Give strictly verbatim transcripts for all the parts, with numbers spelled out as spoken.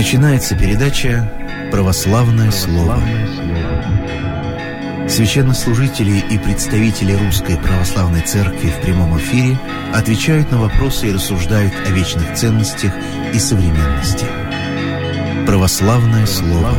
Начинается передача «Православное слово». Священнослужители и представители Русской Православной Церкви в прямом эфире отвечают на вопросы и рассуждают о вечных ценностях и современности. «Православное слово».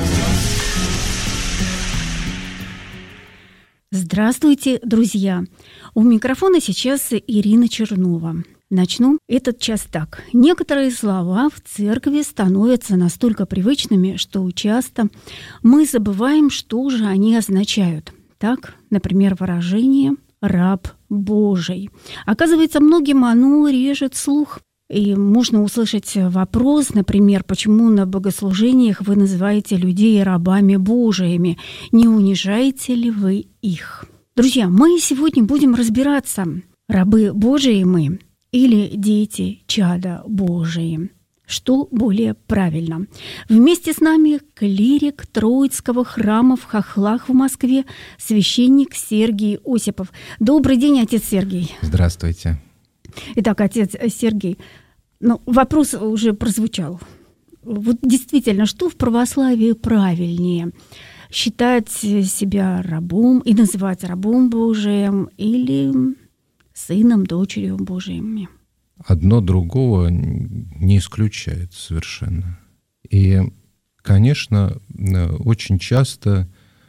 Здравствуйте, друзья! У микрофона сейчас Ирина Чернова. Начну этот час так. Некоторые слова в церкви становятся настолько привычными, что часто мы забываем, что же они означают. Так, например, выражение «раб Божий». Оказывается, многим оно режет слух. И можно услышать вопрос, например, почему на богослужениях вы называете людей рабами Божиими? Не унижаете ли вы их? Друзья, мы сегодня будем разбираться, рабы Божии мы или дети чада Божии. Что более правильно? Вместе с нами клирик Троицкого храма в Хохлах в Москве, священник Сергий Осипов. Добрый день, отец Сергий. Здравствуйте. Итак, отец Сергий, ну, вопрос уже прозвучал. Вот действительно, что в православии правильнее? Считать себя рабом и называть рабом Божиим или сыном, дочерью Божиими? Одно другого не исключает совершенно. И, конечно, очень часто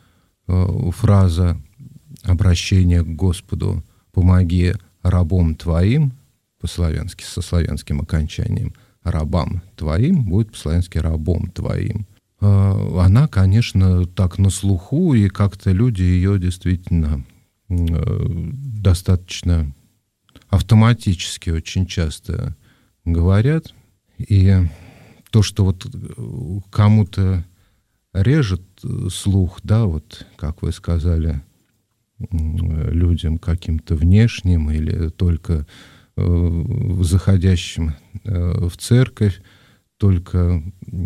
фраза обращения к Господу «помоги рабом твоим», по-славянски, со славянским окончанием, «рабам твоим» будет по-славянски «рабом твоим». Она, конечно, так на слуху, и как-то люди ее действительно достаточно автоматически очень часто говорят. И то, что вот кому-то режет слух, да, вот, как вы сказали, людям каким-то внешним или только э, заходящим э, в церковь, только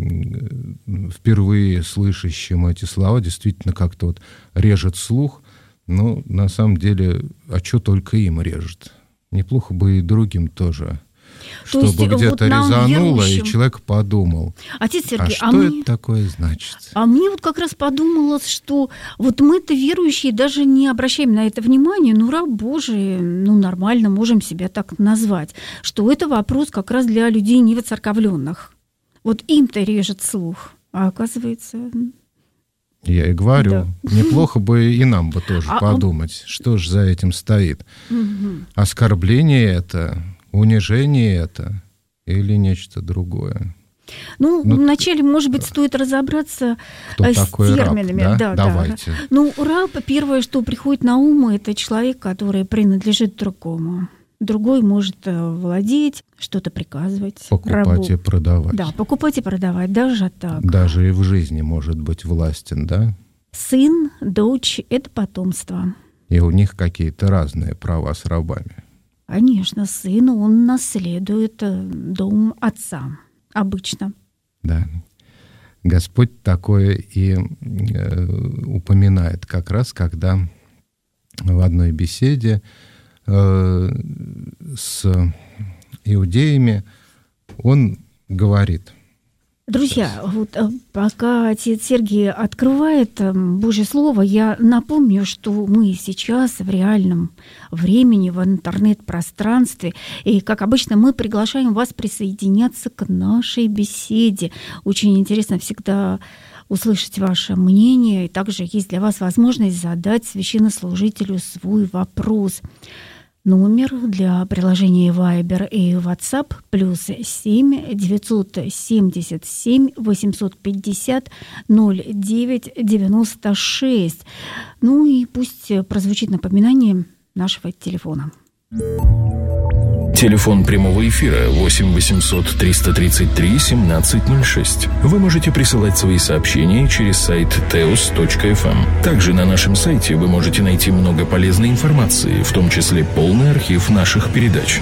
э, впервые слышащим эти слова, действительно как-то вот режет слух. Но на самом деле, а что только им режет? Неплохо бы и другим тоже. То чтобы есть, где-то вот резануло, верующим... и человек подумал, Отец Сергей, а что а это мне... такое значит? А мне вот как раз подумалось, что вот мы-то верующие даже не обращаем на это внимания, ну, раб Божий, ну, нормально можем себя так назвать, что это вопрос как раз для людей невоцерковленных. Вот им-то режет слух, а оказывается... Я и говорю, да. Неплохо бы и нам бы тоже а, подумать, что же за этим стоит. Угу. Оскорбление это, унижение это или нечто другое? Ну, ну вначале, может быть, стоит разобраться кто с такой терминами. Раб, Да, да? Давайте. Да. Ну, раб, первое, что приходит на ум, это человек, который принадлежит другому. Другой может владеть, что-то приказывать. Покупать рабу. и продавать. Да, покупать и продавать, даже так. Даже и в жизни может быть властен, да? Сын, дочь – это потомство. И у них какие-то разные права с рабами. Конечно, сын, он наследует дом отца, обычно. Да. Господь такое и э, упоминает как раз, когда в одной беседе с иудеями, он говорит. Друзья, вот пока отец Сергий открывает Божье Слово, я напомню, что мы сейчас в реальном времени, в интернет-пространстве, и, как обычно, мы приглашаем вас присоединяться к нашей беседе. Очень интересно всегда услышать ваше мнение, и также есть для вас возможность задать священнослужителю свой вопрос. Номер для приложения Viber и WhatsApp плюс семь девятьсот семьдесят семь восемьсот пятьдесят ноль девять девяносто шесть. Ну и пусть прозвучит напоминание нашего телефона. Телефон прямого эфира восемь восемьсот триста тридцать три семнадцать ноль шесть. Вы можете присылать свои сообщения через сайт теос точка эф эм. Также на нашем сайте вы можете найти много полезной информации, в том числе полный архив наших передач.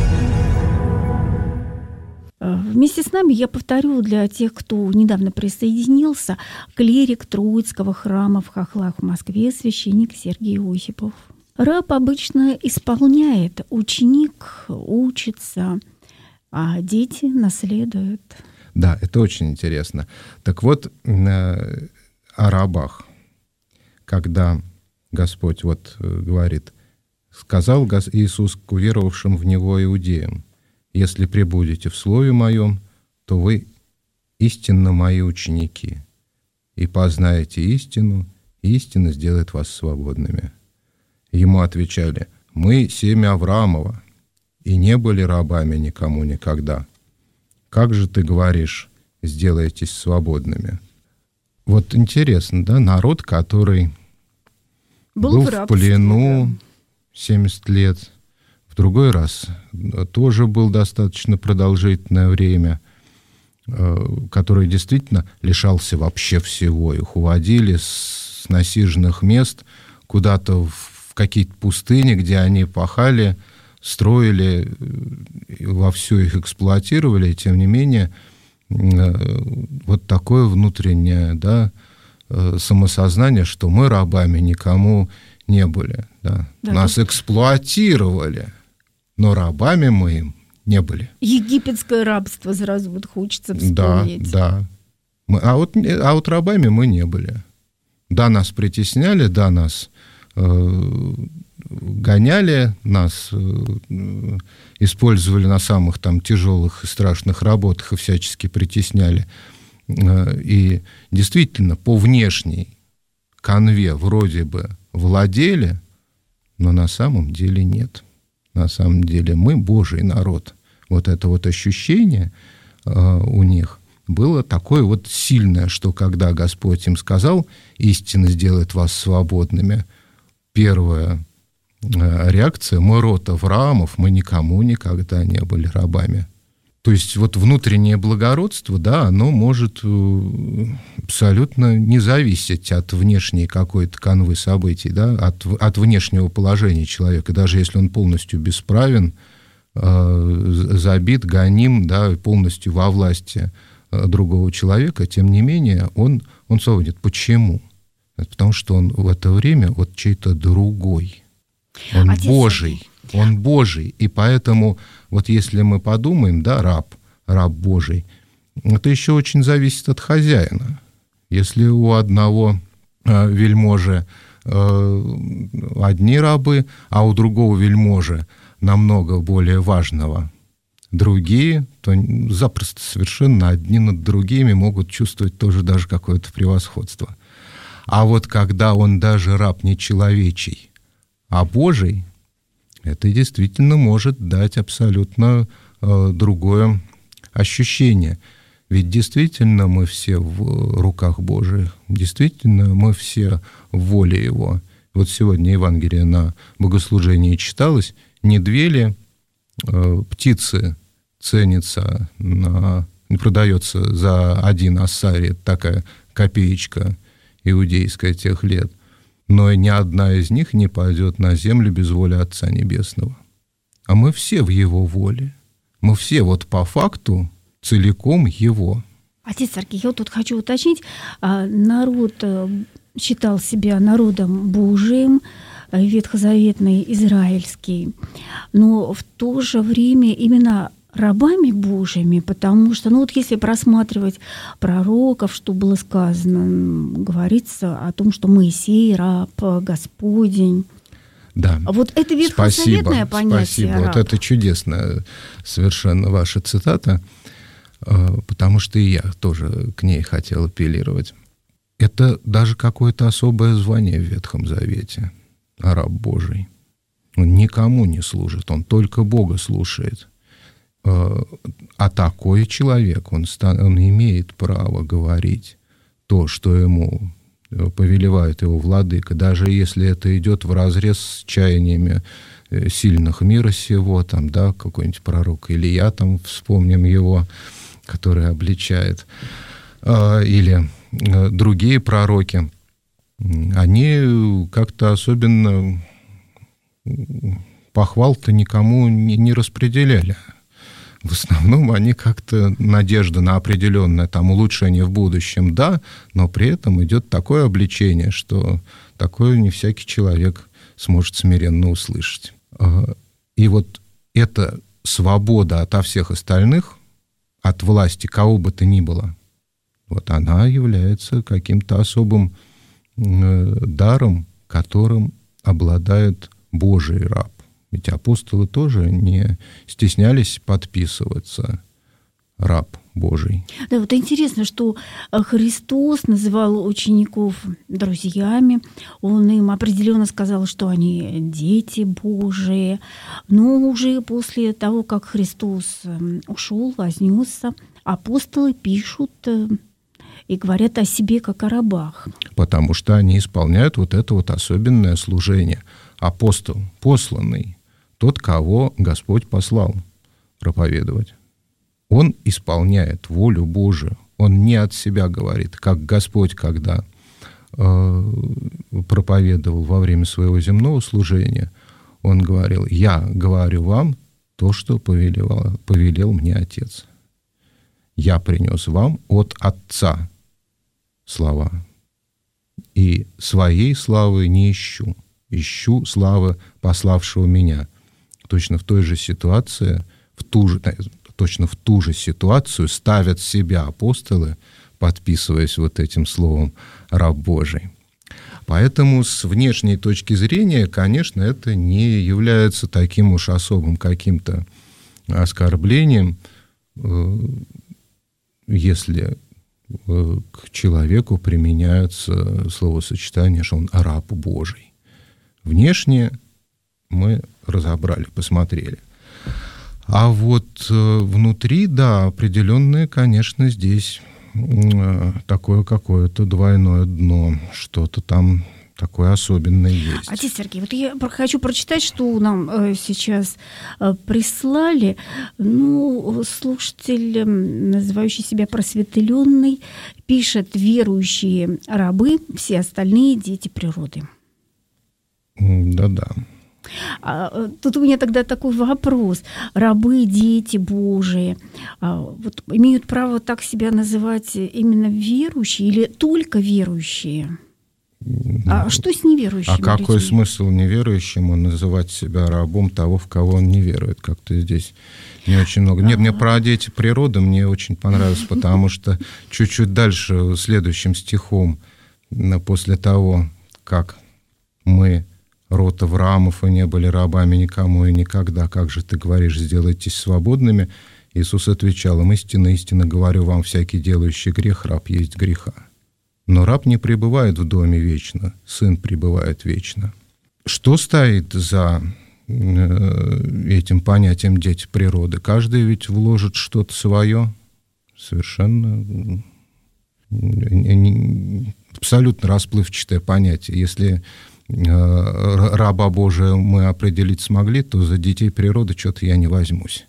Вместе с нами, я повторю для тех, кто недавно присоединился, клирик Троицкого храма в Хохлах в Москве, священник Сергий Осипов. Раб обычно исполняет, ученик учится, а дети наследуют. Да, это очень интересно. Так вот, о рабах, когда Господь вот говорит, сказал Иисус к уверовавшим в Него иудеям: «Если пребудете в Слове Моем, то вы истинно Мои ученики, и познаете истину, и истина сделает вас свободными». Ему отвечали: «Мы семя Авраамова, и не были рабами никому никогда. Как же ты говоришь, сделаетесь свободными?» Вот интересно, да, народ, который был, был в, в плену, да, семьдесят лет, в другой раз тоже был достаточно продолжительное время, который действительно лишался вообще всего. Их уводили с насиженных мест куда-то в какие-то пустыни, где они пахали, строили, вовсю их эксплуатировали, и тем не менее вот такое внутреннее, да, самосознание, что мы рабами никому не были. Да. Да, нас тут... эксплуатировали, но рабами мы им не были. Египетское рабство сразу вот хочется вспомнить. Да, да. Мы, а, вот, а вот рабами мы не были. Да, нас притесняли, да, нас э, гоняли, нас э, использовали на самых там тяжелых и страшных работах и всячески притесняли. Э, и действительно, по внешней канве вроде бы владели, но на самом деле нет. На самом деле мы Божий народ. Вот это вот ощущение э, у них было такое вот сильное, что когда Господь им сказал: «Истина сделает вас свободными», первая э, реакция: мы род Авраамов, мы никому никогда не были рабами. То есть вот внутреннее благородство, да, оно может э, абсолютно не зависеть от внешней какой-то канвы событий, да, от, от внешнего положения человека. Даже если он полностью бесправен, э, забит, гоним, да, полностью во власти э, другого человека, тем не менее он, он свободен. Почему? Это потому что он в это время вот чей-то другой. Он Отец Божий. Он Божий, и поэтому вот если мы подумаем, да, раб, раб Божий, это еще очень зависит от хозяина. Если у одного э, вельможи э, одни рабы, а у другого вельможи намного более важного другие, то запросто совершенно одни над другими могут чувствовать тоже даже какое-то превосходство. А вот когда он даже раб не человечий, а Божий, это действительно может дать абсолютно э, другое ощущение. Ведь действительно мы все в руках Божьих, действительно мы все в воле Его. Вот сегодня Евангелие на богослужении читалось: не две ли э, птицы ценятся, на, продается за один ассарий, такая копеечка иудейская тех лет, но ни одна из них не пойдет на землю без воли Отца Небесного. А мы все в Его воле. Мы все вот по факту целиком Его. Отец Сергей, я тут хочу уточнить. Народ считал себя народом Божиим, ветхозаветный, израильский, но в то же время именно рабами Божьими, потому что, ну вот если просматривать пророков, что было сказано, говорится о том, что Моисей раб Господень. Да. Вот это ветхозаветное понятие. Спасибо. Раб. Вот это чудесная совершенно ваша цитата, потому что и я тоже к ней хотел апеллировать. Это даже какое-то особое звание в Ветхом Завете. Раб Божий. Он никому не служит, он только Бога слушает. А такой человек, он, он имеет право говорить то, что ему повелевает его владыка, даже если это идет вразрез с чаяниями сильных мира сего, там, да, какой-нибудь пророк Илия, там, вспомним его, который обличает, или другие пророки, они как-то особенно похвал-то никому не, не распределяли. В основном они как-то надежда на определенное там улучшение в будущем, да, но при этом идет такое обличение, что такое не всякий человек сможет смиренно услышать. И вот эта свобода ото всех остальных, от власти кого бы то ни было, вот она является каким-то особым э, даром, которым обладает Божий раб. Ведь апостолы тоже не стеснялись подписываться раб Божий. Да, вот интересно, что Христос называл учеников друзьями, Он им определенно сказал, что они дети Божии, но уже после того, как Христос ушел, вознесся, апостолы пишут и говорят о себе как о рабах. Потому что они исполняют вот это вот особенное служение. Апостол, посланный, тот, кого Господь послал проповедовать. Он исполняет волю Божию. Он не от себя говорит, как Господь, когда э, проповедовал во время своего земного служения, Он говорил: «Я говорю вам то, что повелел, повелел мне Отец. Я принес вам от Отца слова. И своей славы не ищу. Ищу славы пославшего меня». Точно в той же ситуации, в ту же... Точно в ту же ситуацию ставят себя апостолы, подписываясь вот этим словом «раб Божий». Поэтому с внешней точки зрения, конечно, это не является таким уж особым каким-то оскорблением, если к человеку применяются словосочетания, что он раб Божий. Внешне мы разобрали, посмотрели. А вот э, внутри, да, определенное, конечно, здесь э, такое какое-то двойное дно, что-то там такое особенное есть. Отец Сергей, вот я хочу прочитать, что нам э, сейчас э, прислали. Ну, слушатель, э, называющий себя просветленный, пишет: верующие рабы, все остальные дети природы. Да-да. А, тут у меня тогда такой вопрос. Рабы, дети Божии, а, вот, имеют право так себя называть именно верующие или только верующие? А что с неверующими? А какой людьми? смысл неверующему называть себя рабом того, в кого он не верует? Как-то здесь не очень много. Нет, мне про дети природы мне очень понравилось, потому что чуть-чуть дальше, следующим стихом, после того, как мы, род Авраамов, и не были рабами никому и никогда, как же ты говоришь, сделайтесь свободными, Иисус отвечал им: истинно, истинно говорю вам, всякий делающий грех, раб есть греха. Но раб не пребывает в доме вечно, сын пребывает вечно. Что стоит за этим понятием дети природы? Каждый ведь вложит что-то свое, совершенно абсолютно расплывчатое понятие. Если раба Божия мы определить смогли, то за детей природы что-то я не возьмусь.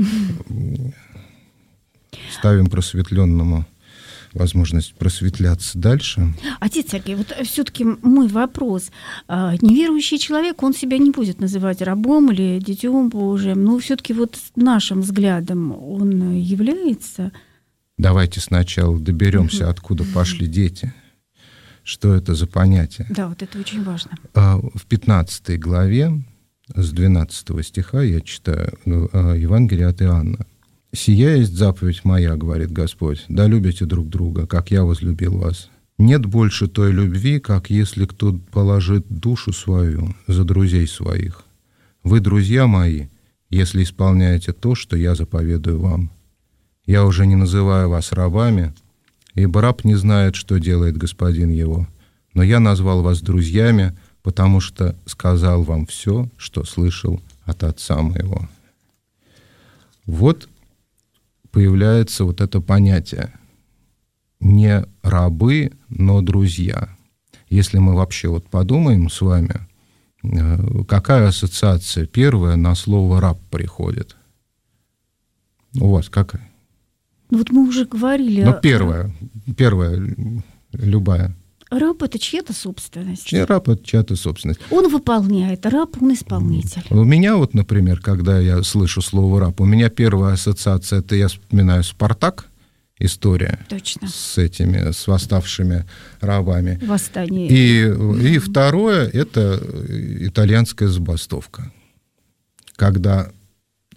Ставим просветленному возможность просветляться дальше. Отец Сергей, вот все-таки мой вопрос. Неверующий человек, он себя не будет называть рабом или детем Божиим, но все-таки вот нашим взглядом он является... Давайте сначала доберемся, откуда пошли дети. Что это за понятие? Да, вот это очень важно. В пятнадцатой главе с двенадцатого стиха я читаю Евангелие от Иоанна. «Сия есть заповедь моя, говорит Господь, да любите друг друга, как я возлюбил вас. Нет больше той любви, как если кто положит душу свою за друзей своих. Вы, друзья мои, если исполняете то, что я заповедую вам. Я уже не называю вас рабами, ибо раб не знает, что делает господин его. Но я назвал вас друзьями, потому что сказал вам все, что слышал от отца моего». Вот появляется вот это понятие. Не рабы, но друзья. Если мы вообще вот подумаем с вами, какая ассоциация первая на слово «раб» приходит? У вас какая? Вот мы уже говорили... Ну, первая, первая, любая. Раб — это чья-то собственность. Раб — это чья-то собственность. Он выполняет, раб — он исполнитель. У меня вот, например, когда я слышу слово «раб», у меня первая ассоциация — это я вспоминаю «Спартак», история. Точно. С этими, с восставшими рабами. Восстание. И, и второе — это итальянская забастовка. Когда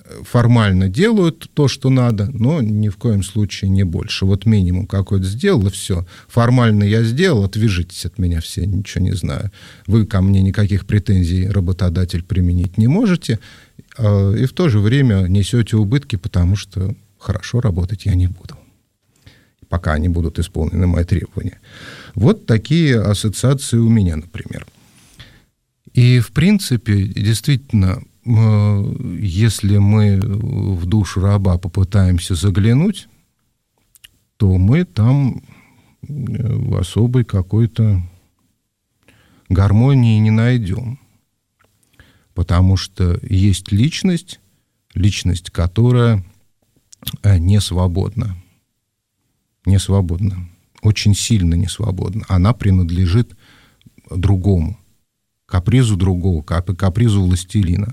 формально делают то, что надо, но ни в коем случае не больше. Вот минимум какой-то сделал, и все. Формально я сделал, отвяжитесь от меня все, ничего не знаю. Вы ко мне никаких претензий, работодатель, применить не можете, и в то же время несете убытки, потому что хорошо работать я не буду, пока не будут исполнены мои требования. Вот такие ассоциации у меня, например. И, в принципе, действительно, если мы в душу раба попытаемся заглянуть, то мы там в особой какой-то гармонии не найдем. Потому что есть личность, личность, которая не свободна. Не свободна. Очень сильно не свободна. Она принадлежит другому. Капризу другого, капризу властелина.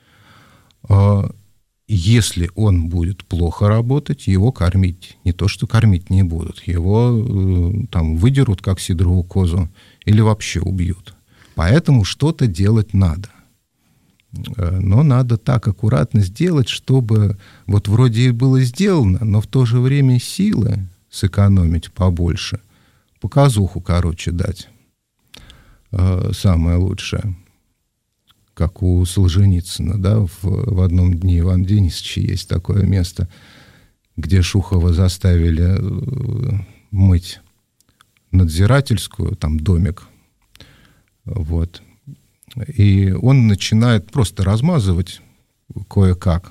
Если он будет плохо работать, его кормить, не то что кормить не будут, его там выдерут, как сидорову козу, или вообще убьют. Поэтому что-то делать надо. Но надо так аккуратно сделать, чтобы вот вроде и было сделано, но в то же время силы сэкономить побольше, показуху, короче, дать. Самое лучшее. Как у Солженицына, да, в, в одном дне Ивана Денисовича есть такое место, где Шухова заставили мыть надзирательскую, там, домик, вот, и он начинает просто размазывать кое-как,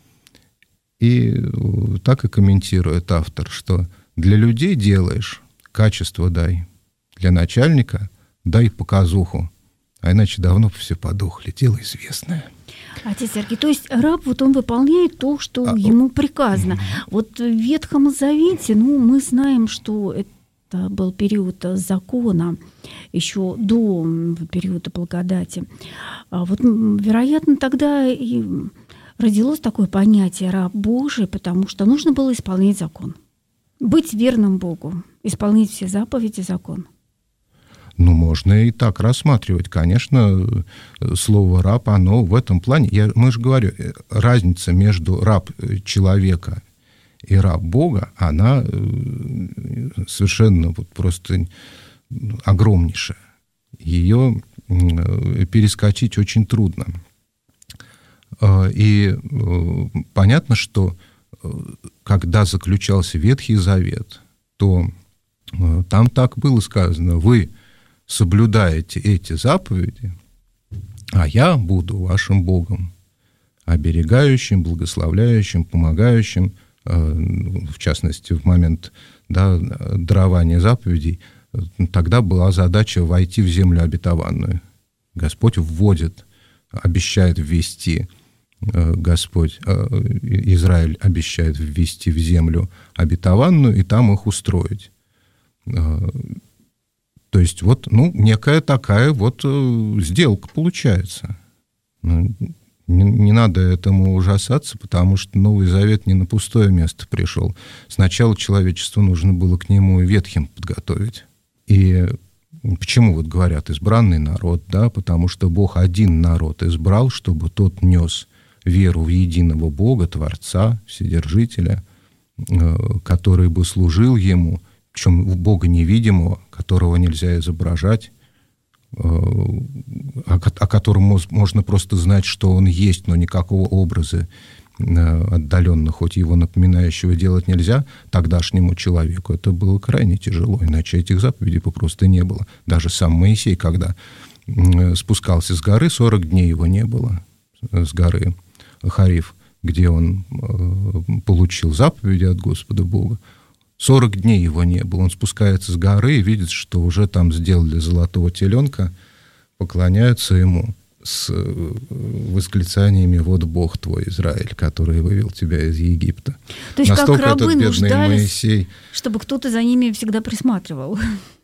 и так и комментирует автор, что для людей делаешь, качество дай, для начальника дай показуху, а иначе давно бы все подохли, дело известное. Отец Сергей, то есть раб, вот он выполняет то, что а, ему приказано. Вот в Ветхом Завете, ну, мы знаем, что это был период закона, еще до периода благодати. А вот, вероятно, тогда и родилось такое понятие раб Божий, потому что нужно было исполнять закон. Быть верным Богу, исполнять все заповеди закона. Ну, можно и так рассматривать. Конечно, слово «раб», оно в этом плане... Я, мы же говорю, разница между раб человека и раб Бога, она совершенно вот просто огромнейшая. Ее перескочить очень трудно. И понятно, что когда заключался Ветхий Завет, то там так было сказано: вы соблюдаете эти заповеди, а я буду вашим Богом, оберегающим, благословляющим, помогающим, в частности, в момент, да, дарования заповедей, тогда была задача войти в землю обетованную. Господь вводит, обещает ввести, Господь, Израиль обещает ввести в землю обетованную и там их устроить. То есть вот, ну, некая такая вот сделка получается. Не, не надо этому ужасаться, потому что Новый Завет не на пустое место пришел. Сначала человечеству нужно было к нему и ветхим подготовить. И почему вот говорят избранный народ, да, потому что Бог один народ избрал, чтобы тот нес веру в единого Бога, Творца, Вседержителя, который бы служил ему, причем Бога невидимого, которого нельзя изображать, о котором можно просто знать, что он есть, но никакого образа отдаленно, хоть его напоминающего, делать нельзя, тогдашнему человеку это было крайне тяжело, иначе этих заповедей попросту не было. Даже сам Моисей, когда спускался с горы, сорок дней его не было, с горы Хариф, где он получил заповеди от Господа Бога. сорок дней его не было. Он спускается с горы и видит, что уже там сделали золотого теленка, поклоняются ему с восклицаниями: «Вот Бог твой, Израиль, который вывел тебя из Египта». То есть настолько как рабы этот бедный нуждались, Моисей, чтобы кто-то за ними всегда присматривал.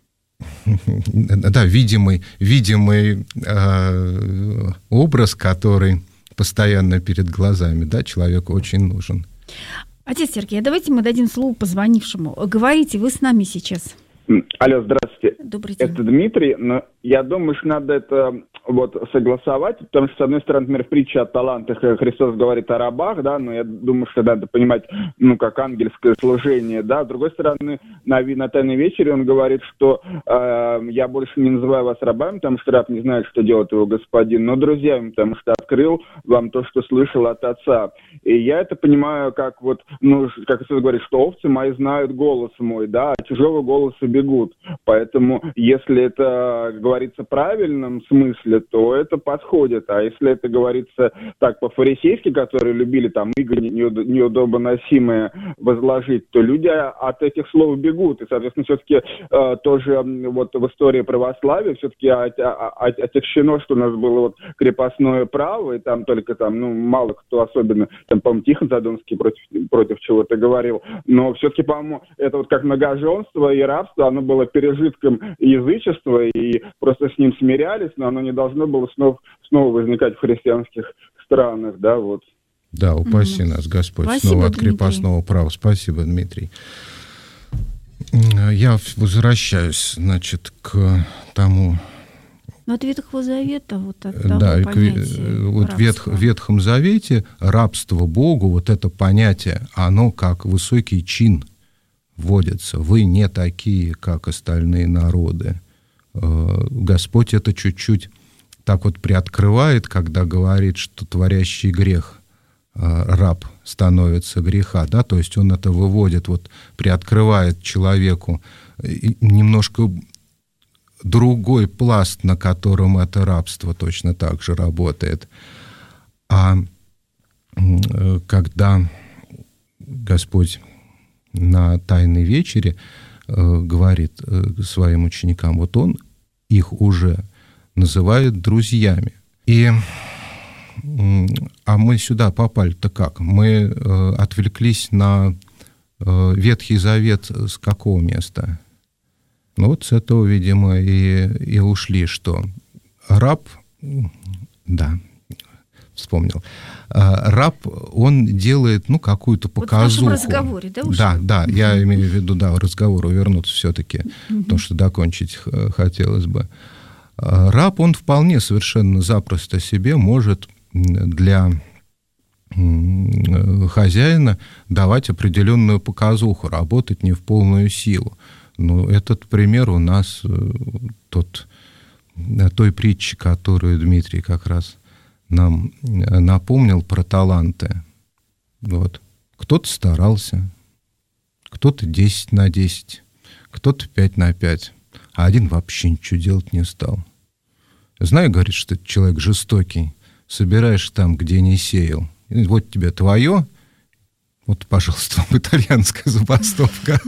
Да, видимый, видимый э, образ, который постоянно перед глазами, да, человеку очень нужен. Отец Сергей, давайте мы дадим слово позвонившему. Говорите, вы с нами сейчас. Алло, здравствуйте. Добрый день. Это Дмитрий, но я думаю, что надо это вот согласовать, потому что, с одной стороны, например, в притче о талантах Христос говорит о рабах, да, но я думаю, что надо понимать, ну, как ангельское служение, да, с другой стороны, на, на Тайной вечере он говорит, что э, я больше не называю вас рабами, потому что раб не знает, что делает его господин, но друзьями, потому что открыл вам то, что слышал от Отца. И я это понимаю, как вот, ну, как Иисус говорит, что овцы мои знают голос мой, да, а чужого голоса бегут. Поэтому, если это говорится в правильном смысле, то это подходит. А если это говорится так по-фарисейски, которые любили там иго неудобоносимое возложить, то люди от этих слов бегут. И, соответственно, все-таки э, тоже вот в истории православия все-таки отягчено, что у нас было вот крепостное право, и там только там, ну, мало кто особенно, там, по-моему, Тихон Задонский против, против чего-то говорил, но все-таки, по-моему, это вот как многоженство и рабство, оно было пережитком язычества, и просто с ним смирялись, но оно не должно было снова, снова возникать в христианских странах, да, вот. Да, упаси mm-hmm. нас, Господь, Спасибо, снова от крепостного Дмитрий. права. Спасибо, Дмитрий. Я возвращаюсь, значит, к тому... Но от Ветхого Завета, вот от того да, понятия вот в Ветх, Ветхом Завете рабство Богу, вот это понятие, оно как высокий чин вводится. Вы не такие, как остальные народы. Господь это чуть-чуть так вот приоткрывает, когда говорит, что творящий грех раб становится греха, да, то есть он это выводит, вот приоткрывает человеку немножко другой пласт, на котором это рабство точно так же работает. А когда Господь на Тайной вечере говорит своим ученикам, вот Он их уже называет друзьями. И, а мы сюда попали-то как? Мы отвлеклись на Ветхий Завет с какого места? Ну вот с этого, видимо, и, и ушли, что раб, да, вспомнил, раб, он делает, ну, какую-то показуху. Вот в нашем разговоре, да, уже? Да, да, mm-hmm. я имею в виду, да, разговору вернуться все-таки, mm-hmm. потому что докончить хотелось бы. Раб, он вполне совершенно запросто себе может для хозяина давать определенную показуху, работать не в полную силу. Ну, этот пример у нас тот, той притчи, которую Дмитрий как раз нам напомнил про таланты. Вот. Кто-то старался, кто-то десять на десять, кто-то пять на пять, а один вообще ничего делать не стал. Знаю, говорит, что ты человек жестокий, собираешь там, где не сеял. И вот тебе твое, вот, пожалуйста, итальянская забастовка.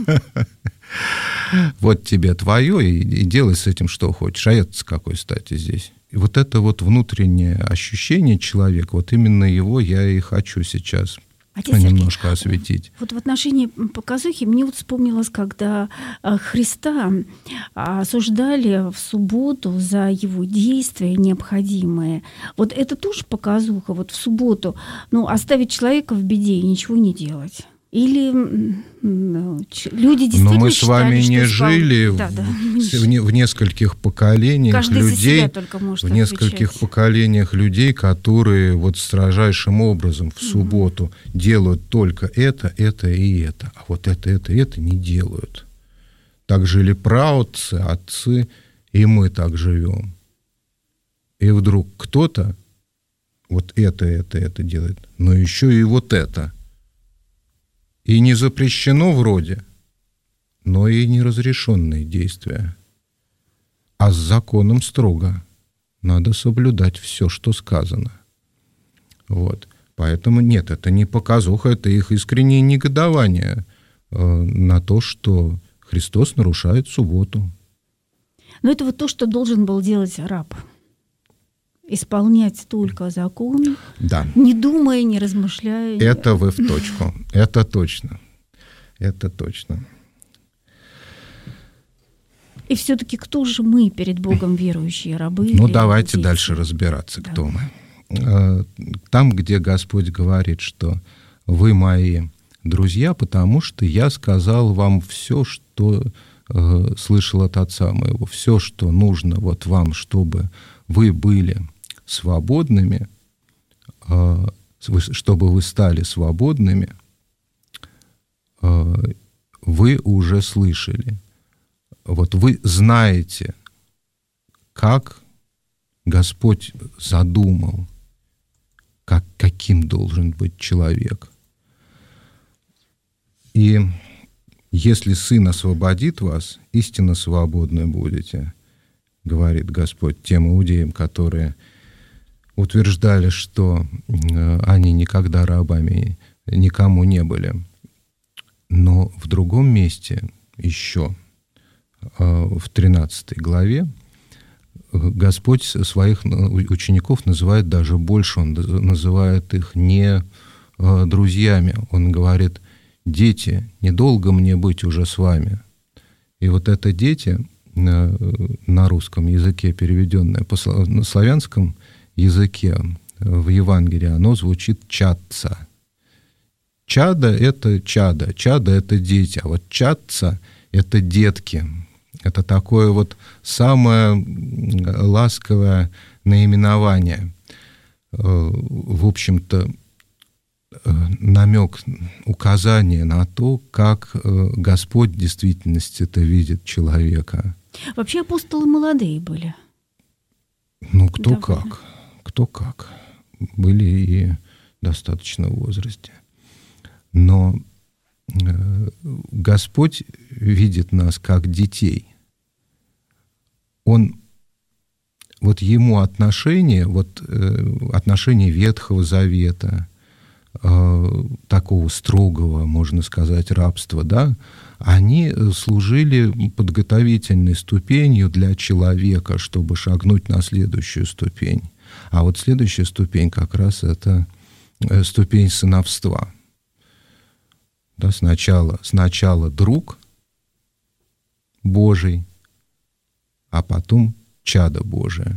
Вот тебе твое, и, и делай с этим что хочешь. А это с какой стати здесь? И вот это вот внутреннее ощущение человека, вот именно его я и хочу сейчас Отец немножко Сергей, осветить. Вот в отношении показухи мне вот вспомнилось, когда Христа осуждали в субботу за его действия необходимые. Вот это тоже показуха, вот в субботу, ну, оставить человека в беде и ничего не делать. Или люди действительно. Но мы с вами считали, не что жили спал... да, да. В, не, в нескольких поколениях Каждый людей, в нескольких отвечать. поколениях людей, которые вот строжайшим образом в субботу угу. делают только это, это и это, а вот это, это, это не делают. Так жили праотцы, отцы, и мы так живем. И вдруг кто-то вот это, это, это делает, но еще и вот это. И не запрещено вроде, но и неразрешенные действия. А с законом строго. Надо соблюдать все, что сказано. Вот. Поэтому нет, это не показуха, это их искреннее негодование э, на то, что Христос нарушает субботу. Но это вот то, что должен был делать раб. Исполнять только закон, да. не думая, не размышляя. Это вы в точку. Это точно. Это точно. И все-таки кто же мы перед Богом верующие рабы? Ну, давайте дети? дальше разбираться, да. кто мы. Там, где Господь говорит, что вы мои друзья, потому что я сказал вам все, что э, слышал от Отца моего, все, что нужно вот вам, чтобы вы были свободными, чтобы вы стали свободными, вы уже слышали. Вот вы знаете, как Господь задумал, как, каким должен быть человек. И если Сын освободит вас, истинно свободны будете, говорит Господь тем иудеям, которые утверждали, что они никогда рабами никому не были. Но в другом месте еще, в тринадцатой главе, Господь своих учеников называет даже больше. Он называет их не друзьями. Он говорит: «Дети, недолго мне быть уже с вами». И вот это «дети» на русском языке, переведенное на славянском языке в Евангелии, оно звучит «чадца». Чадо — это чадо, чадо — это дети, а вот чадца — это детки. Это такое вот самое ласковое наименование. В общем-то, намек, указание на то, как Господь в действительности это видит человека. Вообще апостолы молодые были. Ну, кто Довольно. как. Кто как. Были и достаточно в возрасте. Но Господь видит нас как детей. Он, вот ему отношения, вот отношения Ветхого Завета, такого строгого, можно сказать, рабства, да, они служили подготовительной ступенью для человека, чтобы шагнуть на следующую ступень. А вот следующая ступень как раз это ступень сыновства. Да, сначала, сначала друг Божий, а потом чадо Божие.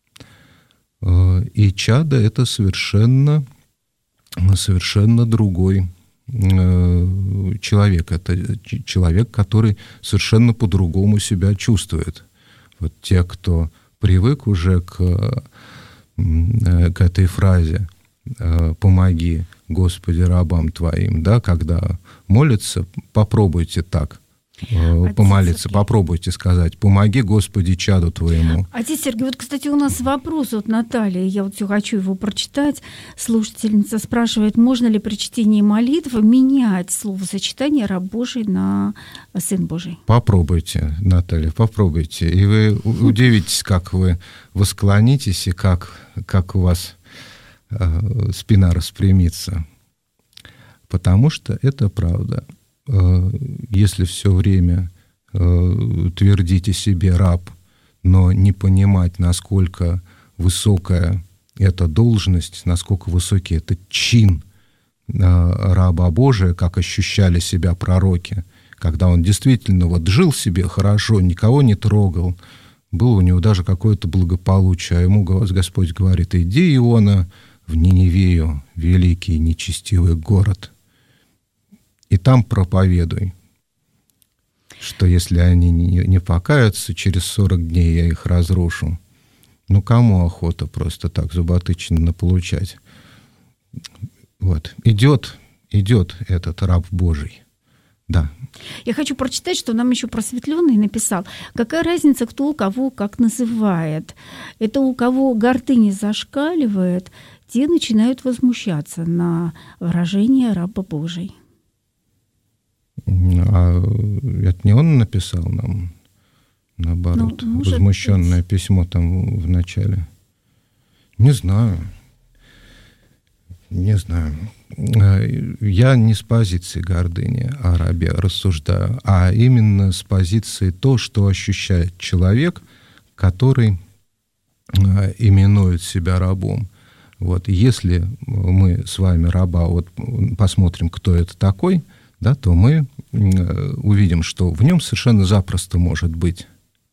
И чадо — это совершенно, совершенно другой человек. Это человек, который совершенно по-другому себя чувствует. Вот те, кто привык уже к, к этой фразе «помоги, Господи, рабам Твоим», да, когда молятся, попробуйте так Отец помолиться, Сергей. Попробуйте сказать: «Помоги, Господи, чаду Твоему». Отец Сергей, вот, кстати, у нас вопрос от Натальи, я вот все хочу его прочитать. Слушательница спрашивает, можно ли при чтении молитвы менять словосочетание «раб Божий» на «сын Божий». Попробуйте, Наталья, попробуйте, и вы удивитесь, как вы восклонитесь и как, как у вас э, спина распрямится. Потому что это правда. Если все время э, твердите себе «раб», но не понимать, насколько высокая эта должность, насколько высокий этот чин э, раба Божия, как ощущали себя пророки, когда он действительно вот жил себе хорошо, никого не трогал, было у него даже какое-то благополучие, а ему Господь говорит: «Иди, Иона, в Ниневию, великий нечестивый город, и там проповедуй, что если они не, не покаются, через сорок дней я их разрушу». Ну, кому охота просто так зуботычно получать? Вот. Идет, идет этот раб Божий. Да. Я хочу прочитать, что нам еще просветленный написал. Какая разница, кто у кого как называет? Это у кого гордыня зашкаливает, те начинают возмущаться на выражение раба Божий. А это не он написал нам, наоборот, ну, возмущенное быть. Письмо там в начале? Не знаю. Не знаю. Я не с позиции гордыни о рабе рассуждаю, а именно с позиции то, что ощущает человек, который именует себя рабом. Вот. Если мы с вами раба, вот посмотрим, кто это такой, да, то мы увидим, что в нем совершенно запросто может быть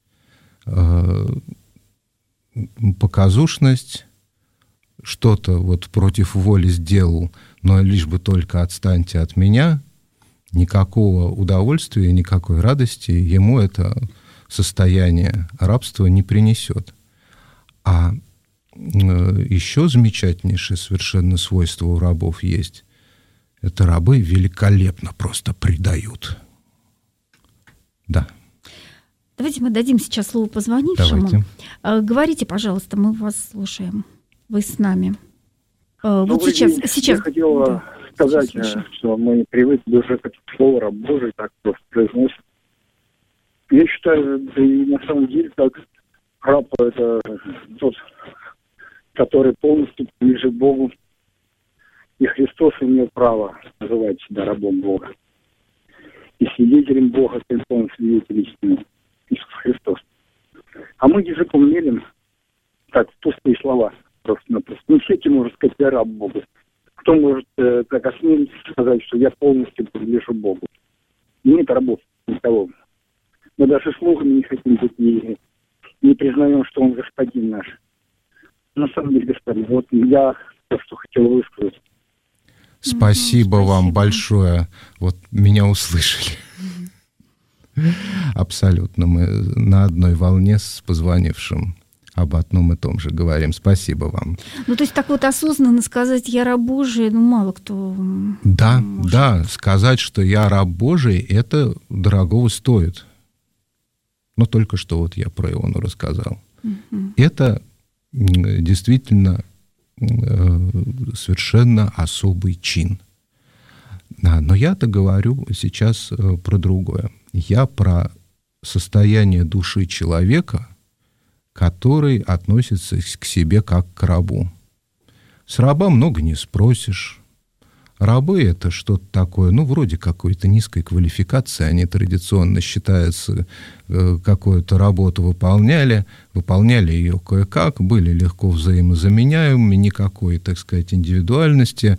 показушность, что-то вот против воли сделал, но лишь бы только отстаньте от меня, никакого удовольствия, никакой радости ему это состояние рабства не принесет. А еще замечательнейшее совершенно свойство у рабов есть. Это рабы великолепно просто предают. Да. Давайте мы дадим сейчас слово позвонившему. Давайте. Говорите, пожалуйста, мы вас слушаем. Вы с нами. Добрый вот сейчас, день. сейчас... Я хотела да, сказать, сейчас что мы привыкли уже к слову «раб Божий», так просто произносят. Я считаю, да и на самом деле, как раб – это тот, который полностью принадлежит Богу. И Христос имел право называть себя рабом Бога. И свидетелем Бога, только он свидетель истины, Иисус Христос. А мы языком мелем, так, пустые слова просто-напросто. Не всякий может сказать, я раб Богу. Кто может э, так осмелиться сказать, что я полностью принадлежу Богу? Нет рабов никого. Мы даже слугами не хотим быть, и не признаем, что он господин наш. На самом деле, господин, вот я то, что хотел высказать. Спасибо mm-hmm, вам спасибо. большое. Вот меня услышали. Mm-hmm. Абсолютно. Мы на одной волне с позвонившим. Об одном и том же говорим. Спасибо вам. Ну, то есть так вот осознанно сказать «я раб Божий», ну, мало кто Да, может. да. Сказать, что я раб Божий, это дорогого стоит. Но только что вот я про Иону рассказал. Mm-hmm. Это действительно совершенно особый чин. Но я-то говорю сейчас про другое. Я про состояние души человека, который относится к себе как к рабу. С раба много не спросишь. Рабы — это что-то такое, ну, вроде какой-то низкой квалификации. Они традиционно считаются, какую-то работу выполняли, выполняли ее кое-как, были легко взаимозаменяемыми, никакой, так сказать, индивидуальности,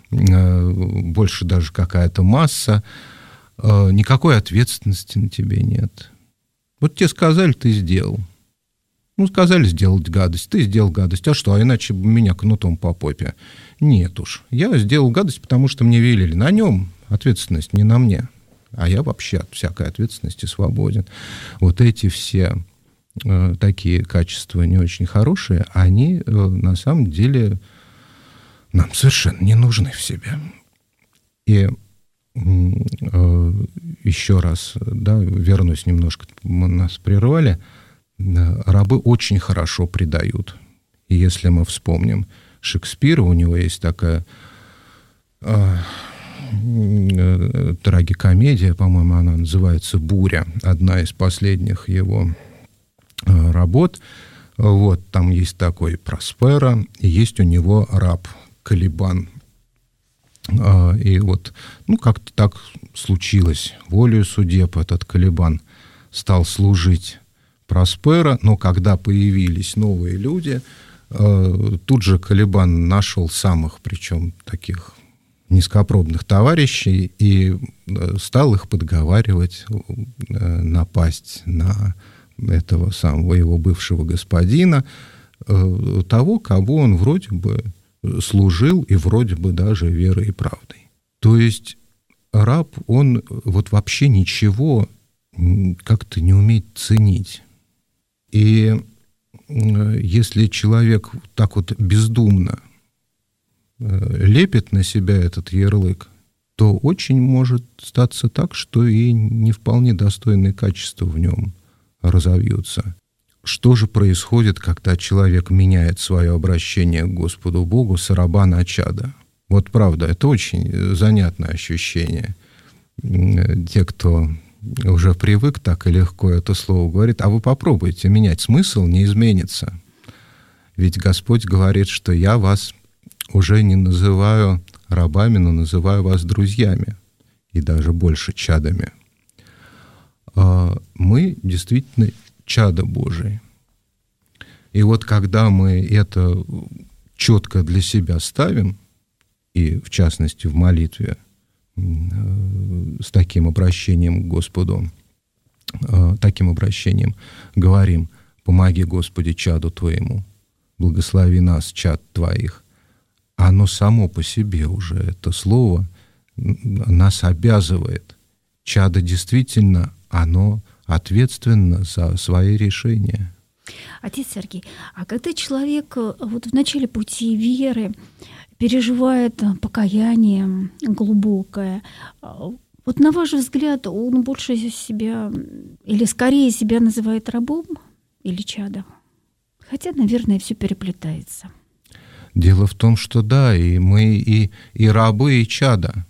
больше даже какая-то масса, никакой ответственности на тебе нет. Вот тебе сказали, ты сделал. Ну, сказали сделать гадость, ты сделал гадость. А что, а иначе бы меня кнутом по попе? Нет уж. Я сделал гадость, потому что мне велели. На нем ответственность, не на мне. А я вообще от всякой ответственности свободен. Вот эти все э, такие качества не очень хорошие, они э, на самом деле нам совершенно не нужны в себе. И э, еще раз, да, вернусь немножко, мы нас прервали. Рабы очень хорошо предают. И если мы вспомним Шекспира, у него есть такая э, э, трагикомедия, по-моему, она называется «Буря», одна из последних его э, работ. Вот, там есть такой Проспера, и есть у него раб Калибан. Э, и вот, ну, как-то так случилось. Волею судеб этот Калибан стал служить Проспера, но когда появились новые люди, э, тут же Калибан нашел самых, причем таких низкопробных товарищей, и э, стал их подговаривать э, напасть на этого самого его бывшего господина, э, того, кого он вроде бы служил и вроде бы даже верой и правдой. То есть раб, он вот вообще ничего как-то не умеет ценить. И если человек так вот бездумно лепит на себя этот ярлык, то очень может статься так, что и не вполне достойные качества в нем разовьются. Что же происходит, когда человек меняет свое обращение к Господу Богу с раба на чада? Вот правда, это очень занятное ощущение. Те, кто уже привык так и легко это слово говорит, а вы попробуйте менять, смысл не изменится. Ведь Господь говорит, что я вас уже не называю рабами, но называю вас друзьями и даже больше чадами. Мы действительно чада Божии. И вот когда мы это четко для себя ставим, и в частности в молитве, с таким обращением к Господу, таким обращением говорим: «Помоги, Господи, чаду Твоему, благослови нас, чад Твоих». Оно само по себе уже, это слово, нас обязывает. Чадо действительно, оно ответственно за свои решения. Отец Сергей, а когда человек вот в начале пути веры переживает покаяние глубокое, вот на ваш взгляд, он больше себя или скорее себя называет рабом или чадом? Хотя, наверное, все переплетается. Дело в том, что да, и мы и, и рабы, и чада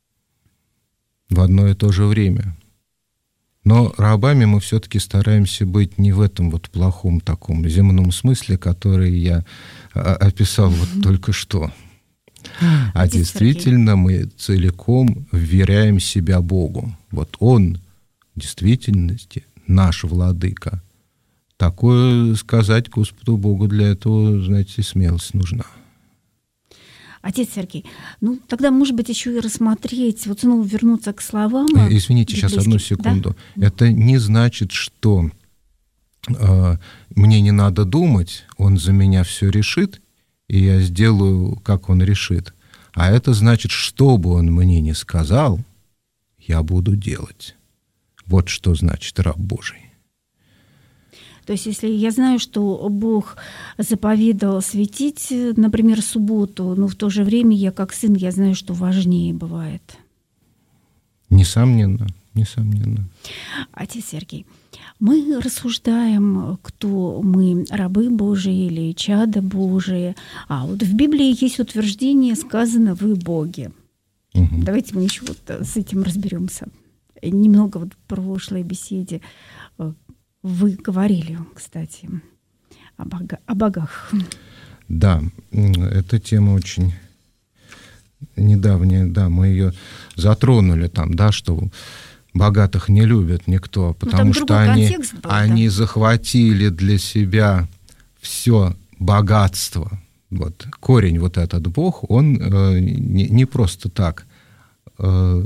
в одно и то же время. Но рабами мы все-таки стараемся быть не в этом вот плохом таком земном смысле, который я описал вот только что. А действительно мы целиком вверяем себя Богу. Вот Он в действительности наш владыка. Такое сказать Господу Богу, для этого, знаете, смелость нужна. Отец Сергей, ну тогда, может быть, еще и рассмотреть, вот снова вернуться к словам. Извините, сейчас одну секунду. Да? Это не значит, что э, мне не надо думать, Он за меня все решит, и я сделаю, как Он решит. А это значит, что бы Он мне ни сказал, я буду делать. Вот что значит раб Божий. То есть, если я знаю, что Бог заповедовал светить, например, субботу, но в то же время я, как сын, я знаю, что важнее бывает. Несомненно, несомненно. Отец Сергей, мы рассуждаем, кто мы, рабы Божии или чада Божие. А вот в Библии есть утверждение, сказано «вы боги». Угу. Давайте мы еще вот с этим разберемся. Немного вот в прошлой беседе вы говорили, кстати, о, бога, о богах. Да, эта тема очень недавняя, да, мы ее затронули там, да, что богатых не любит никто, потому что они, был, они да? захватили для себя все богатство. Вот, корень вот этот Бог, он э, не, не просто так, э,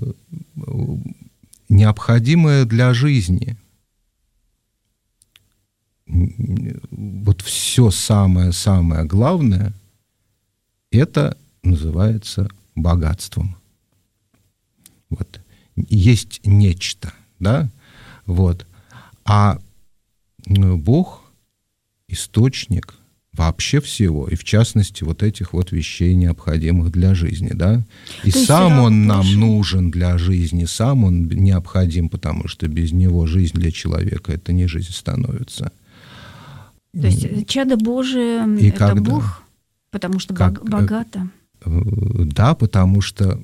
необходимое для жизни. Вот все самое-самое главное, это называется богатством. Вот. Есть нечто, да, вот. А Бог — источник вообще всего, и в частности вот этих вот вещей, необходимых для жизни, да. И То сам Он нам прошу. нужен для жизни, сам Он необходим, потому что без Него жизнь для человека — это не жизнь становится. То есть чадо Божие — это когда? Бог, потому что как, богато? Да, потому что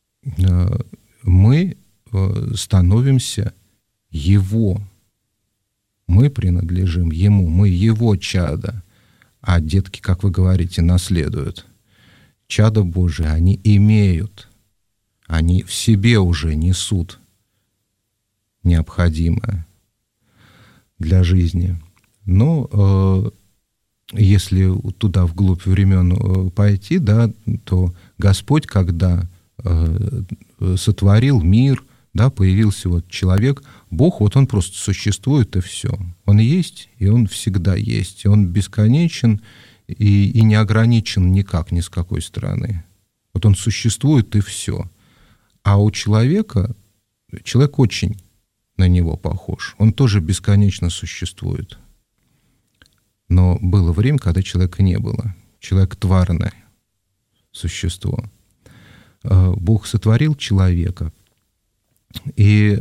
мы становимся Его. Мы принадлежим Ему, мы Его чадо. А детки, как вы говорите, наследуют. Чадо Божие они имеют, они в себе уже несут необходимое для жизни. Но э, если туда вглубь времен пойти, да, то Господь, когда э, сотворил мир, да, появился вот человек, Бог, вот Он просто существует, и все. Он есть, и Он всегда есть. И Он бесконечен и, и не ограничен никак, ни с какой стороны. Вот Он существует, и все. А у человека, человек очень на него похож. Он тоже бесконечно существует. Но было время, когда человека не было. Человек — тварное существо. Бог сотворил человека, и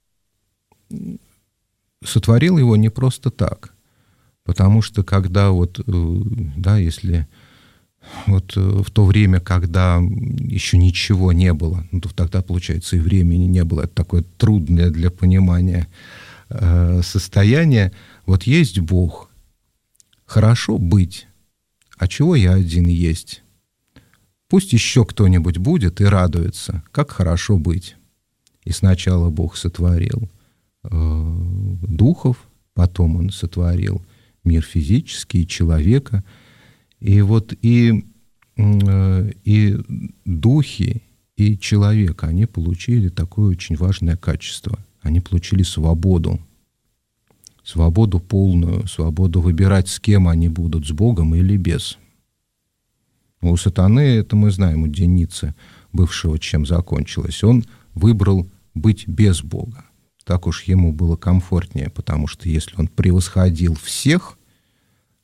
сотворил его не просто так. Потому что когда вот, да, если вот в то время, когда еще ничего не было, ну, то тогда, получается, и времени не было. Это такое трудное для понимания состояние. Вот есть Бог. Хорошо быть, а чего я один есть? Пусть еще кто-нибудь будет и радуется, как хорошо быть. И сначала Бог сотворил э, духов, потом Он сотворил мир физический, человека. И вот и, э, и духи, и человек, они получили такое очень важное качество. Они получили свободу. Свободу полную, свободу выбирать, с кем они будут, с Богом или без. У сатаны, это мы знаем, у Деницы, бывшего, чем закончилось. Он выбрал быть без Бога. Так уж ему было комфортнее, потому что если он превосходил всех,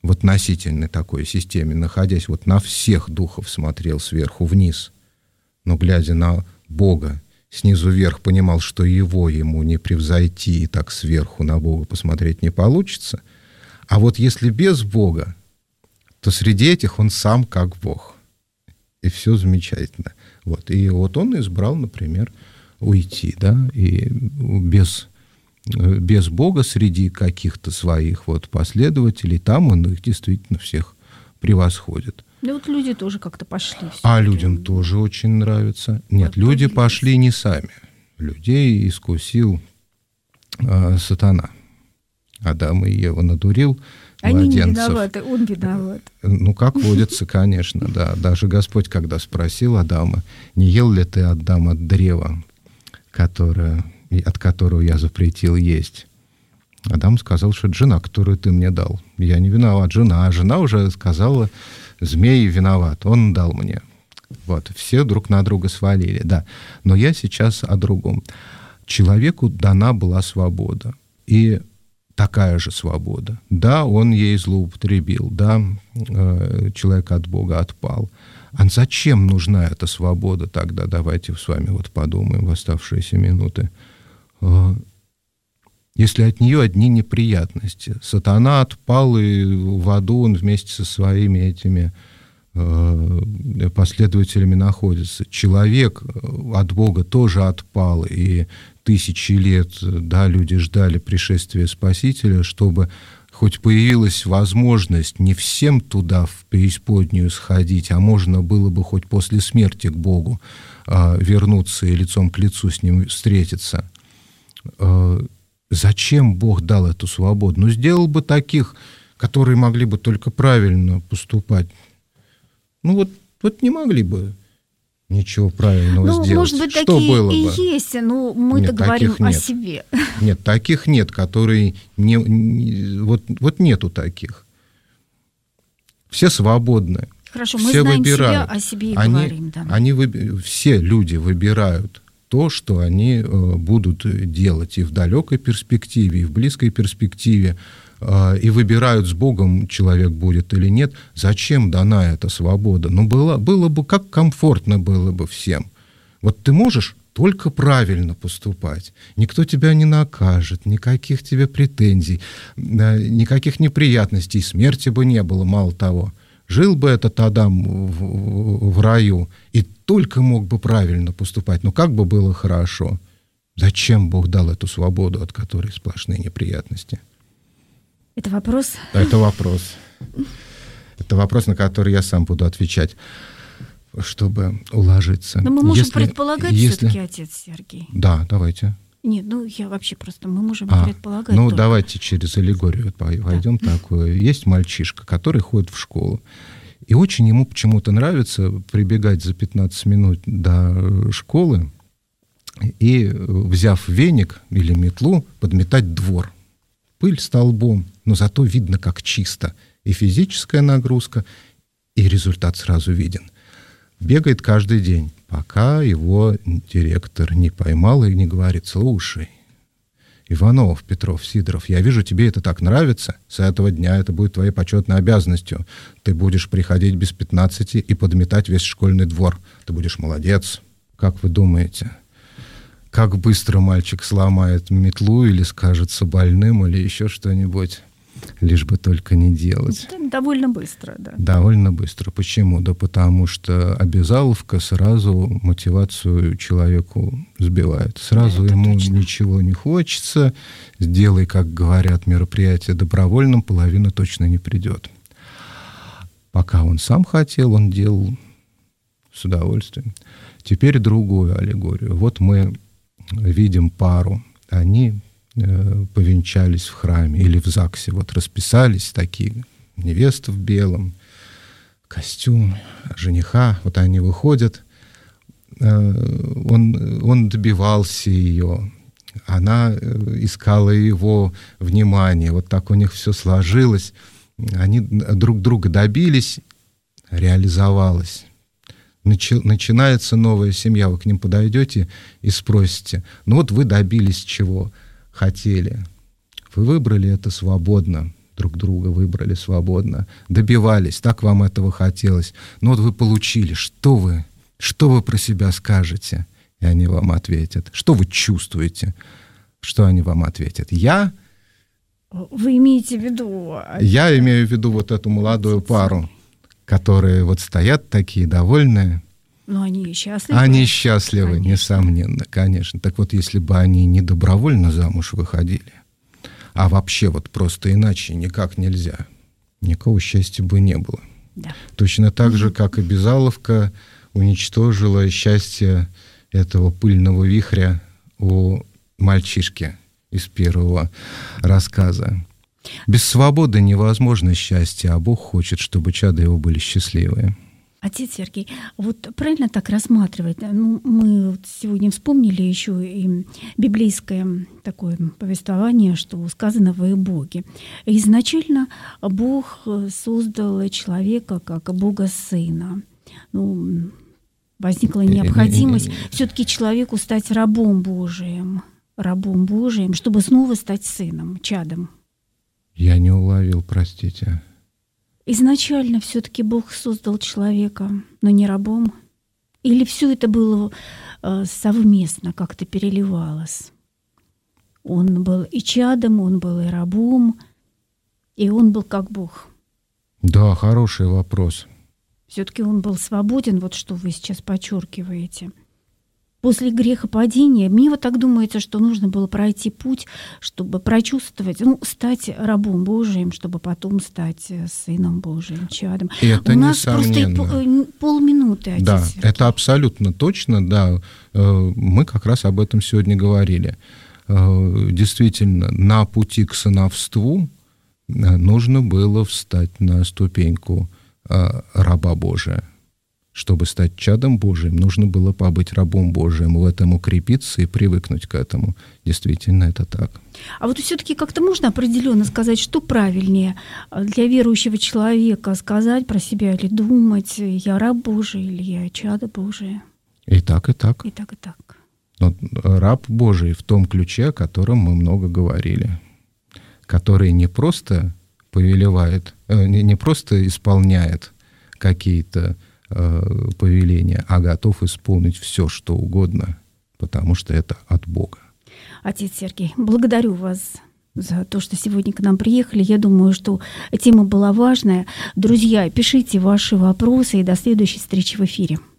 в относительной такой системе, находясь вот на всех духов, смотрел сверху вниз, но, глядя на Бога, снизу вверх понимал, что его ему не превзойти, и так сверху на Бога посмотреть не получится. А вот если без Бога, то среди этих он сам как Бог. И все замечательно. Вот. И вот он избрал, например, уйти, да, и без, без Бога среди каких-то своих вот последователей, там он их действительно всех превосходит. Да вот люди тоже как-то пошли. А людям тоже очень нравится. Нет, вот люди пошли не сами. Людей искусил э, сатана. Адам и Ева надурил Они младенцев. не виноваты, он виноват. Ну, как водится, конечно, да. Даже Господь, когда спросил Адама, не ел ли ты, Адам, от древа, которое, от которого я запретил есть? Адам сказал, что это жена, которую ты мне дал. Я не виноват, жена. А жена уже сказала, змей виноват, он дал мне. Вот, все друг на друга свалили, да. Но я сейчас о другом. Человеку дана была свобода. И такая же свобода. Да, он ей злоупотребил, да, человек от Бога отпал. А зачем нужна эта свобода тогда? Давайте с вами вот подумаем в оставшиеся минуты. Если от нее одни неприятности. Сатана отпал, и в аду он вместе со своими этими последователями находится. Человек от Бога тоже отпал, и тысячи лет, да, люди ждали пришествия Спасителя, чтобы хоть появилась возможность не всем туда, в преисподнюю, сходить, а можно было бы хоть после смерти к Богу э, вернуться и лицом к лицу с Ним встретиться. Э, зачем Бог дал эту свободу? Ну, сделал бы таких, которые могли бы только правильно поступать. Ну, вот, вот не могли бы ничего правильного ну, сделать. Может быть, что такие было и бы? есть, но мы-то нет, говорим о нет. себе. Нет, таких нет, которые... Не, не, вот, вот нету таких. Все свободны. Хорошо, мы все знаем выбирают. себя, о себе и они, говорим. Да. Они выби- все люди выбирают то, что они э, будут делать и в далекой перспективе, и в близкой перспективе, э, и выбирают, с Богом человек будет или нет. Зачем дана эта свобода? Ну, было, было бы, как комфортно было бы всем. Вот ты можешь только правильно поступать. Никто тебя не накажет, никаких тебе претензий, э, никаких неприятностей, смерти бы не было, мало того. Жил бы этот Адам в, в раю и только мог бы правильно поступать. Но как бы было хорошо. Зачем Бог дал эту свободу, от которой сплошные неприятности? Это вопрос? Это вопрос. Это вопрос, на который я сам буду отвечать, чтобы уложиться. Но мы можем если, предполагать если... все-таки, отец Сергей. Да, давайте. Нет, ну я вообще просто, мы можем а, предполагать. Ну, только. давайте через аллегорию пойдем. Да. Такое. Есть мальчишка, который ходит в школу. И очень ему почему-то нравится прибегать за пятнадцать минут до школы и, взяв веник или метлу, подметать двор. Пыль столбом, но зато видно, как чисто. И физическая нагрузка, и результат сразу виден. Бегает каждый день, пока его директор не поймал и не говорит: слушай, Иванов, Петров, Сидоров, я вижу, тебе это так нравится, с этого дня это будет твоей почетной обязанностью. Ты будешь приходить без пятнадцати и подметать весь школьный двор. Ты будешь молодец. Как вы думаете, как быстро мальчик сломает метлу или скажется больным, или еще что-нибудь? Лишь бы только не делать. Это довольно быстро, да. Довольно быстро. Почему? Да потому что обязаловка сразу мотивацию человеку сбивает. Сразу да, ему точно. Ничего не хочется. Сделай, как говорят, мероприятие добровольным, половина точно не придет. Пока он сам хотел, он делал с удовольствием. Теперь другую аллегорию. Вот мы видим пару. Они повенчались в храме или в ЗАГСе, вот расписались такие, невеста в белом, костюм жениха, вот они выходят, он, он добивался ее, она искала его внимание, вот так у них все сложилось, они друг друга добились, реализовалось. Начи, начинается новая семья, вы к ним подойдете и спросите: ну вот вы добились чего хотели. Вы выбрали это свободно, друг друга выбрали свободно, добивались, так вам этого хотелось. Но вот вы получили, что вы, что вы про себя скажете? И они вам ответят. Что вы чувствуете? Что они вам ответят? Я... Вы имеете в виду... Я имею в виду вот эту молодую пару, которые вот стоят такие довольные. Но они счастливы. Они счастливы, конечно. Несомненно, конечно. Так вот, если бы они не добровольно замуж выходили, а вообще вот просто иначе никак нельзя, никакого счастья бы не было. Да. Точно так же, как и Безаловка уничтожила счастье этого пыльного вихря у мальчишки из первого рассказа. Без свободы невозможно счастье, а Бог хочет, чтобы чада его были счастливые. Отец Сергей, вот правильно так рассматривать? Ну, мы вот сегодня вспомнили еще и библейское такое повествование, что сказано «Вы боги». Изначально Бог создал человека как Бога Сына. Ну, возникла необходимость все-таки человеку стать рабом Божиим, рабом Божиим, чтобы снова стать сыном, чадом. Я не уловил, простите. Изначально все-таки Бог создал человека, но не рабом? Или все это было э, совместно, как-то переливалось? Он был и чадом, он был и рабом, и он был как Бог. Да, хороший вопрос. Все-таки он был свободен, вот что вы сейчас подчеркиваете. После грехопадения, мне вот так думается, что нужно было пройти путь, чтобы прочувствовать, ну, стать рабом Божиим, чтобы потом стать сыном Божиим, чадом. Это У нас несомненно. Просто и полминуты, отец Да, Сергей. это абсолютно точно, да. Мы как раз об этом сегодня говорили. Действительно, на пути к сыновству нужно было встать на ступеньку раба Божия. Чтобы стать чадом Божиим, нужно было побыть рабом Божиим, в этом укрепиться и привыкнуть к этому. Действительно, это так. А вот все-таки как-то можно определенно сказать, что правильнее для верующего человека сказать про себя или думать, я раб Божий или я чадо Божие? И так, и так. И так, и так. Но раб Божий в том ключе, о котором мы много говорили, который не просто повелевает, не просто исполняет какие-то повеления, а готов исполнить все, что угодно, потому что это от Бога. Отец Сергей, благодарю вас за то, что сегодня к нам приехали. Я думаю, что тема была важная. Друзья, пишите ваши вопросы и до следующей встречи в эфире.